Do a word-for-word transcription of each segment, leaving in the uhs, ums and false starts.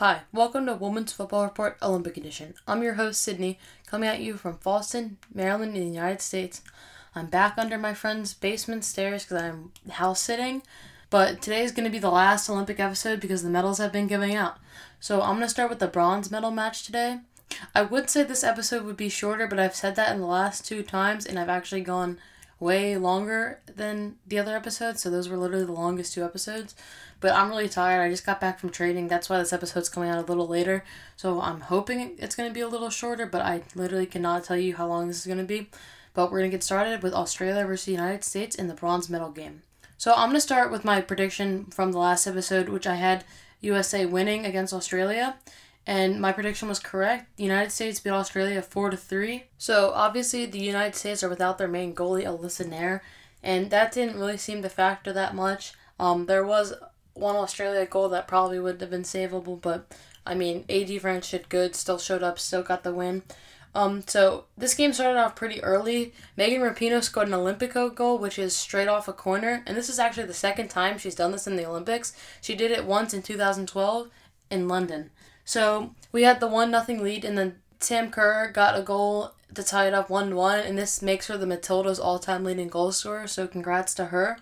Hi, welcome to Women's Football Report Olympic Edition. I'm your host, Sydney, coming at you from Fallston, Maryland in the United States. I'm back under my friend's basement stairs because I'm house sitting, but today is going to be the last Olympic episode because the medals have been giving out. So I'm going to start with the bronze medal match today. I would say this episode would be shorter, but I've said that in the last two times, and I've actually gone way longer than the other episodes, so those were literally the longest two episodes. But I'm really tired. I just got back from training. That's why this episode's coming out a little later. So I'm hoping it's going to be a little shorter, but I literally cannot tell you how long this is going to be. But we're going to get started with Australia versus the United States in the bronze medal game. So I'm going to start with my prediction from the last episode, which I had U S A winning against Australia. And my prediction was correct. The United States beat Australia four to three. So obviously the United States are without their main goalie, Alyssa Nair. And that didn't really seem to factor that much. Um, there was one Australia goal that probably would have been savable, but I mean, A D France did good, still showed up, still got the win. Um, so this game started off pretty early. Megan Rapinoe scored an Olympico goal, which is straight off a corner, and this is actually the second time she's done this in the Olympics. She did it once in two thousand twelve in London. So we had the one nothing lead, and then Sam Kerr got a goal to tie it up one to one, and this makes her the Matildas' all-time leading goal scorer, so congrats to her.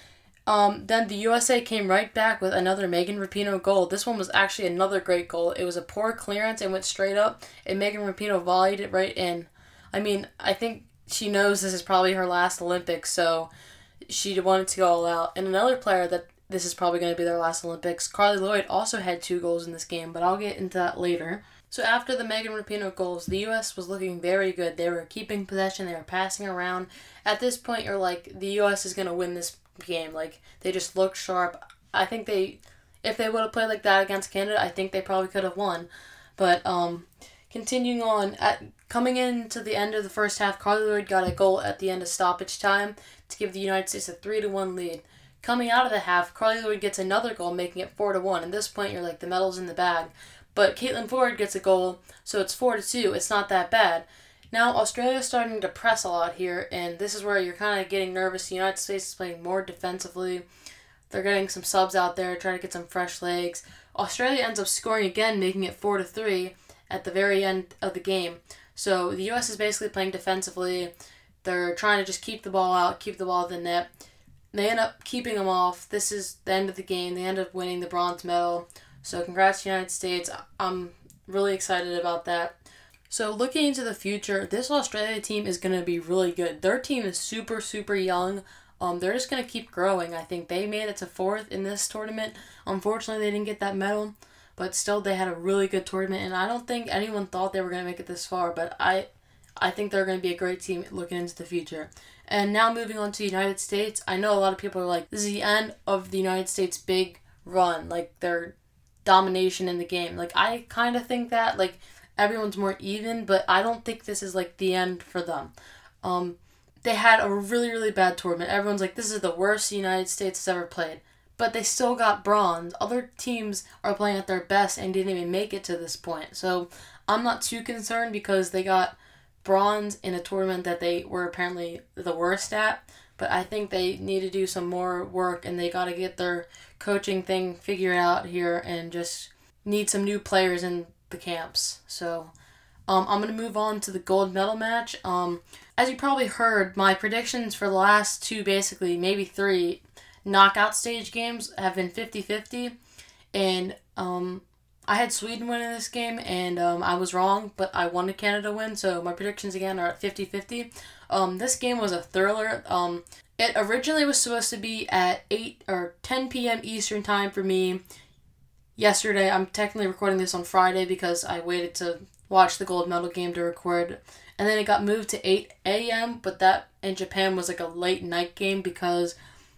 Um, then the U S A came right back with another Megan Rapinoe goal. This one was actually another great goal. It was a poor clearance and went straight up, and Megan Rapinoe volleyed it right in. I mean, I think she knows this is probably her last Olympics, so she wanted to go all out. And another player that this is probably going to be their last Olympics, Carly Lloyd, also had two goals in this game, but I'll get into that later. So after the Megan Rapinoe goals, the U S was looking very good. They were keeping possession. They were passing around. At this point, you're like, the U S is going to win this game. Like, they just looked sharp. I think they, if they would have played like that against Canada, I think they probably could have won. But um, continuing on, at coming into the end of the first half, Carly Lloyd got a goal at the end of stoppage time to give the United States a three to one lead. Coming out of the half, Carly Lloyd gets another goal, making it four to one. At this point, you're like, the medal's in the bag. But Caitlin Ford gets a goal, so it's four to two. It's not that bad. Now, Australia's starting to press a lot here, and this is where you're kind of getting nervous. The United States is playing more defensively. They're getting some subs out there, trying to get some fresh legs. Australia ends up scoring again, making it four to three at the very end of the game. So the U S is basically playing defensively. They're trying to just keep the ball out, keep the ball in the net. They end up keeping them off. This is the end of the game. They end up winning the bronze medal. So congrats, United States. I'm really excited about that. So looking into the future, this Australia team is going to be really good. Their team is super, super young. Um, they're just going to keep growing. I think they made it to fourth in this tournament. Unfortunately, they didn't get that medal, but still they had a really good tournament, and I don't think anyone thought they were going to make it this far, but I I think they're going to be a great team looking into the future. And now moving on to the United States, I know a lot of people are like, this is the end of the United States' big run, like their domination in the game. Like, I kind of think that, like, everyone's more even, but I don't think this is, like, the end for them. Um, they had a really, really bad tournament. Everyone's like, this is the worst the United States has ever played. But they still got bronze. Other teams are playing at their best and didn't even make it to this point. So I'm not too concerned because they got bronze in a tournament that they were apparently the worst at. But I think they need to do some more work, and they got to get their coaching thing figured out here and just need some new players in the camps. So um, I'm going to move on to the gold medal match. Um, as you probably heard, my predictions for the last two, basically, maybe three, knockout stage games have been fifty-fifty. And um, I had Sweden win in this game, and um, I was wrong, but I wanted Canada to win. So my predictions, again, are at fifty-fifty. Um, this game was a thriller. Um, it originally was supposed to be at eight or ten p.m. Eastern time for me yesterday. I'm technically recording this on Friday because I waited to watch the gold medal game to record. And then it got moved to eight a.m., but that in Japan was like a late night game because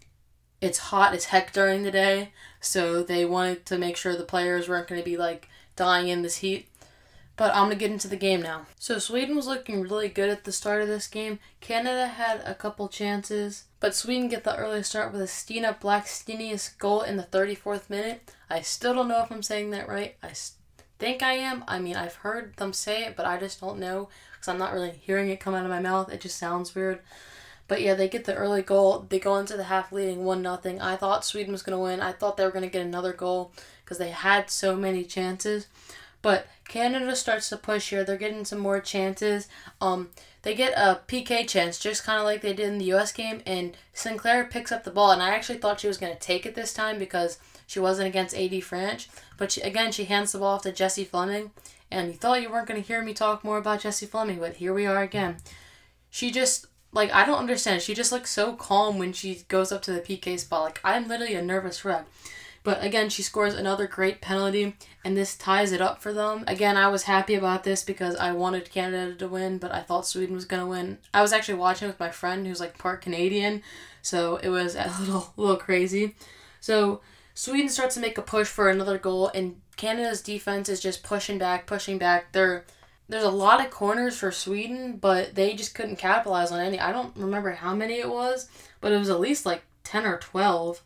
it's hot as heck during the day. So they wanted to make sure the players weren't going to be like dying in this heat. But I'm going to get into the game now. So Sweden was looking really good at the start of this game. Canada had a couple chances, but Sweden get the early start with a Stina Blackstenius goal in the thirty-fourth minute. I still don't know if I'm saying that right. I think I am. I mean, I've heard them say it, but I just don't know because I'm not really hearing it come out of my mouth. It just sounds weird. But yeah, they get the early goal. They go into the half leading one nothing. I thought Sweden was going to win. I thought they were going to get another goal because they had so many chances. But Canada starts to push here. They're getting some more chances. Um, they get a P K chance, just kind of like they did in the U S game, and Sinclair picks up the ball, and I actually thought she was going to take it this time because she wasn't against A D French. But she, again, she hands the ball off to Jessie Fleming, and you thought you weren't going to hear me talk more about Jessie Fleming, but here we are again. She just, like, I don't understand. She just looks so calm when she goes up to the P K spot. Like, I'm literally a nervous wreck. But again, she scores another great penalty, and this ties it up for them. Again, I was happy about this because I wanted Canada to win, but I thought Sweden was going to win. I was actually watching with my friend who's like part Canadian, so it was a little, little crazy. So Sweden starts to make a push for another goal, and Canada's defense is just pushing back, pushing back. They're There's a lot of corners for Sweden, but they just couldn't capitalize on any. I don't remember how many it was, but it was at least like ten or twelve.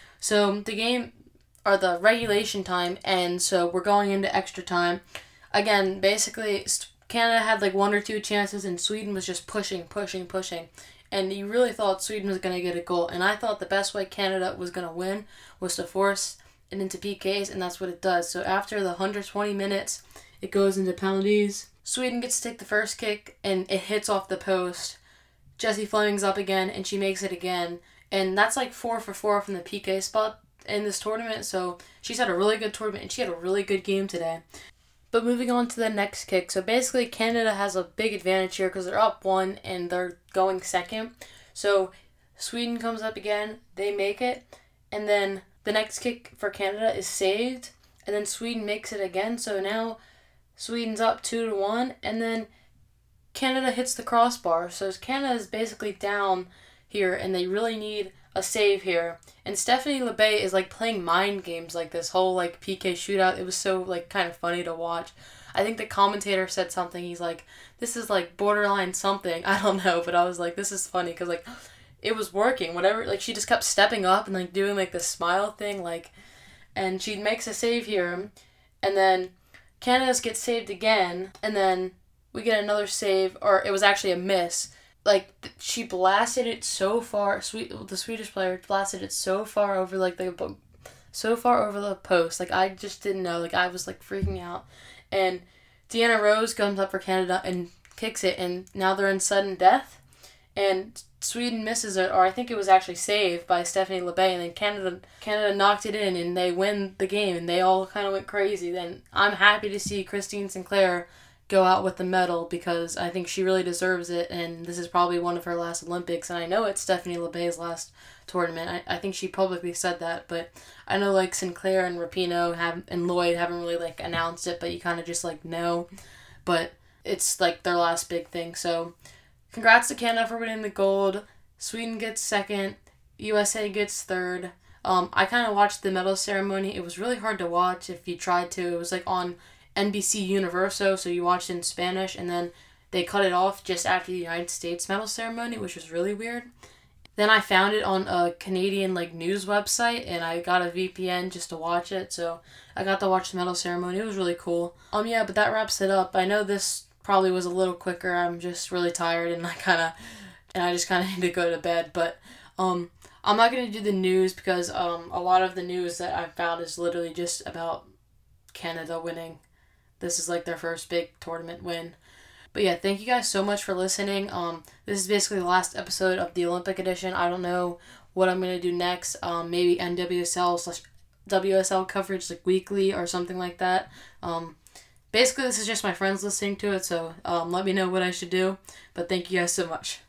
So the game, or the regulation time ends, so we're going into extra time. Again, basically, Canada had like one or two chances, and Sweden was just pushing, pushing, pushing. And you really thought Sweden was going to get a goal. And I thought the best way Canada was going to win was to force it into P Ks, and that's what it does. So after the one hundred twenty minutes, it goes into penalties. Sweden gets to take the first kick, and it hits off the post. Jessie Fleming's up again, and she makes it again. And that's like four for four from the P K spot in this tournament. So she's had a really good tournament, and she had a really good game today. But moving on to the next kick. So basically, Canada has a big advantage here because they're up one, and they're going second. So Sweden comes up again. They make it. And then the next kick for Canada is saved. And then Sweden makes it again. So now Sweden's up two to one, and then Canada hits the crossbar. So Canada is basically down here, and they really need a save here. And Stephanie Labbé is like playing mind games like this whole like P K shootout. It was so like kind of funny to watch. I think the commentator said something. He's like, "This is like borderline something." I don't know, but I was like, "This is funny," because like it was working. Whatever, like she just kept stepping up and like doing like the smile thing, like, and she makes a save here, and then Canada's gets saved again, and then we get another save, or it was actually a miss. Like, she blasted it so far, sweet the Swedish player blasted it so far over, like, the, so far over the post. Like, I just didn't know. Like, I was, like, freaking out. And Deanna Rose comes up for Canada and kicks it, and now they're in sudden death. And Sweden misses it, or I think it was actually saved by Stephanie Labbé, and then Canada Canada knocked it in, and they win the game, and they all kind of went crazy. Then I'm happy to see Christine Sinclair go out with the medal because I think she really deserves it, and this is probably one of her last Olympics, and I know it's Stephanie Labbé's last tournament. I, I think she publicly said that, but I know like Sinclair and Rapinoe have and Lloyd haven't really like announced it, but you kind of just like know, but it's like their last big thing. So congrats to Canada for winning the gold. Sweden gets second. U S A gets third. Um, I kind of watched the medal ceremony. It was really hard to watch if you tried to. It was like on N B C Universo, so you watched in Spanish, and then they cut it off just after the United States medal ceremony, which was really weird. Then I found it on a Canadian like news website, and I got a V P N just to watch it, so I got to watch the medal ceremony. It was really cool. Um, yeah, but that wraps it up. I know this probably was a little quicker. I'm just really tired, and I kind of, and I just kind of need to go to bed. But um, I'm not gonna do the news because um, a lot of the news that I found is literally just about Canada winning. This is like their first big tournament win. But yeah, thank you guys so much for listening. Um, this is basically the last episode of the Olympic edition. I don't know what I'm going to do next. Um, maybe N W S L slash W S L coverage like weekly or something like that. Um, basically, this is just my friends listening to it, so um, let me know what I should do. But thank you guys so much.